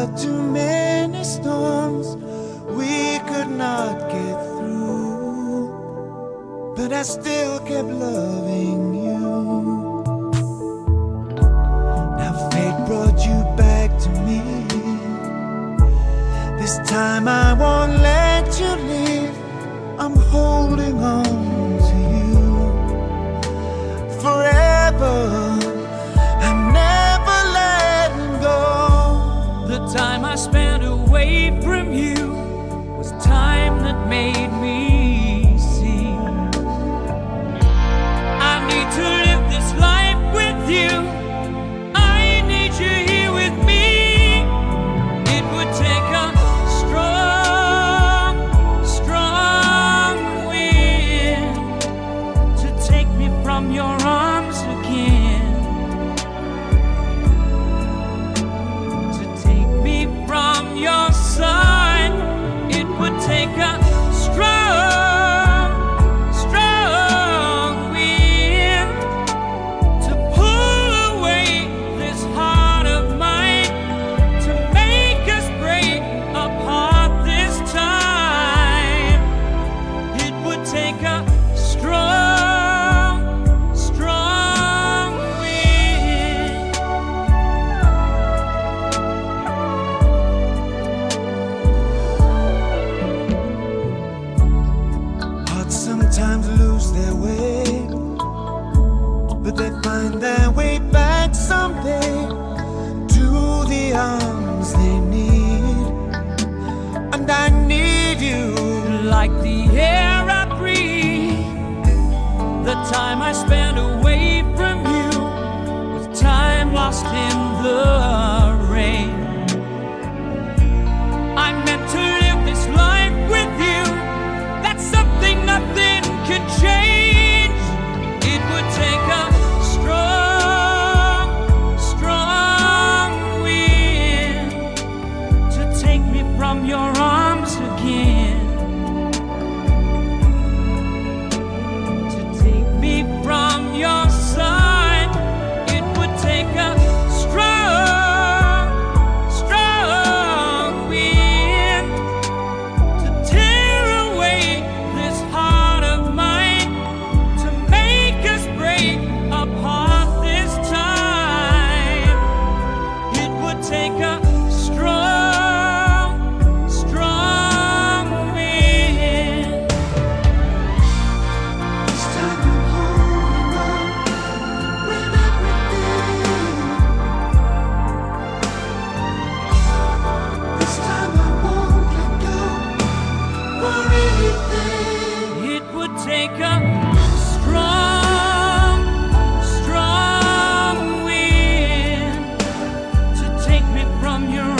felt too many storms we could not get through, but I still kept loving you. Now fate brought you back to me. This time I won't let you leave. I'm holding on to you forever. I'm never letting go. The time I spent away from you was time that made me see I need to live this life with you. I need you here with me. It would take a strong, strong wind to take me from your arms again, to take me from your side. It would take a strong, strong wind to pull away this heart of mine, to make us break apart this time. It would take a strong, strong wind. Hearts sometimes lose their way, but they find their way back someday to the arms they need. And I need you Like the air I breathe, the time I spent away from you was time lost in the rain. I meant to live this life with you. That's something nothing can change. It would take a strong, strong wind to take me from your arms again, to take me from your side. It would take a strong, strong wind to tear away this heart of mine, to make us break apart this time. It would take a strong, strong wind. this time. I'm holding on with everything. This time I won't let go for anything. It would take a strong, strong wind to take me from your